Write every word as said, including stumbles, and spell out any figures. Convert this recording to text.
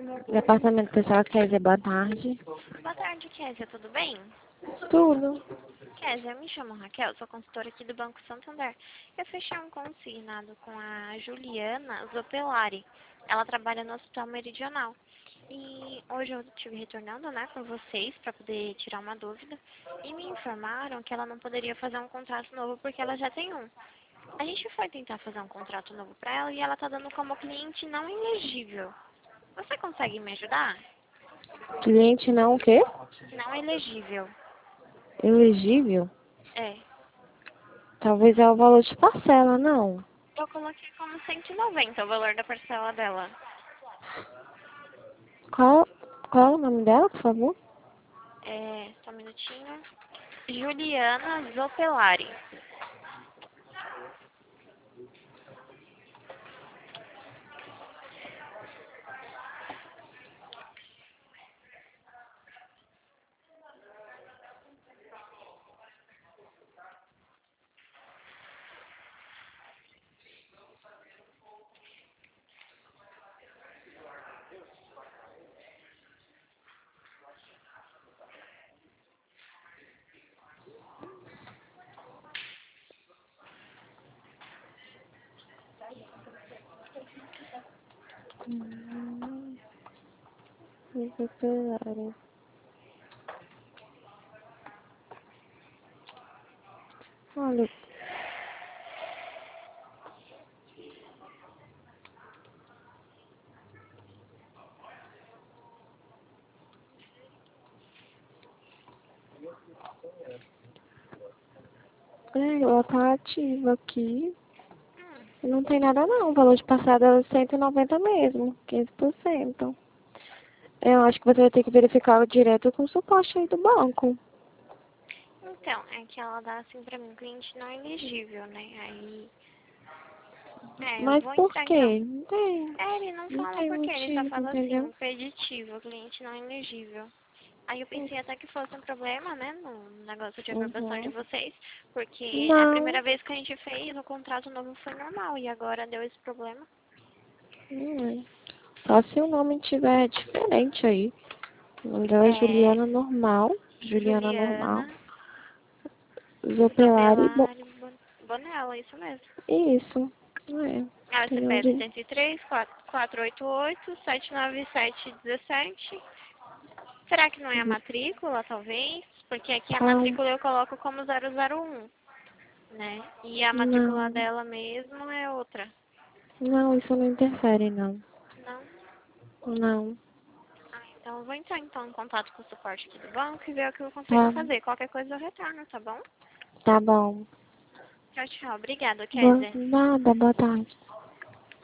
Departamento Pessoal, Kézia, boa tarde. Boa tarde, Kézia, tudo bem? Tudo. Kézia, eu me chamo Raquel, sou consultora aqui do Banco Santander. Eu fechei um consignado com a Juliana Zopelari. Ela trabalha no Hospital Meridional. E hoje eu estive retornando, né, com vocês para poder tirar uma dúvida. E me informaram que ela não poderia fazer um contrato novo porque ela já tem um. A gente foi tentar fazer um contrato novo para ela e ela está dando como cliente não elegível. Você consegue me ajudar? Cliente não o quê? Não elegível. Elegível? É. Talvez é o valor de parcela, não. Eu coloquei como cento e noventa o valor da parcela dela. Qual, qual é o nome dela, por favor? É, só um minutinho. Juliana Zopelari. Hum, Zopelari. Olha, é, ela tá ativa aqui. Hum, Não tem nada não, o valor de parcela dela é cento e noventa mesmo, quinze por cento. Eu acho que você vai ter que verificar direto com o suporte aí do banco. então, é que ela dá assim pra mim, cliente não elegível, né? Aí. É, eu Mas vou por entrar então. quê? Não tem, É, ele não não fala tem porque, ele só motivo, fala assim, entendeu? um preditivo, cliente não elegível. Aí eu pensei até que fosse um problema, né, no negócio de aprovação de Uhum. vocês, porque a Não, primeira vez que a gente fez, o contrato novo foi normal, e agora deu esse problema. não é. Só se o nome tiver diferente aí. O nome dela é É, Juliana Normal. Juliana Normal. Juliana Zopelari. Bom, Zopelari Bon- Bonella, isso mesmo. isso. É. Ah, o Tem C P F onde. cento e três, quatrocentos e oitenta e oito, setecentos e noventa e sete, dezessete. Será que não é a matrícula, talvez? Porque aqui a Ah, matrícula eu coloco como zero zero um, né? E a matrícula não. dela mesmo é outra. Não, isso não interfere, não. Não? Não. Ah, então eu vou entrar então em contato com o suporte aqui do banco e ver o que eu consigo Tá. fazer. Qualquer coisa eu retorno, tá bom? Tá bom. Tchau, tchau. Obrigada, Boa, Kézia. nada, boa tarde.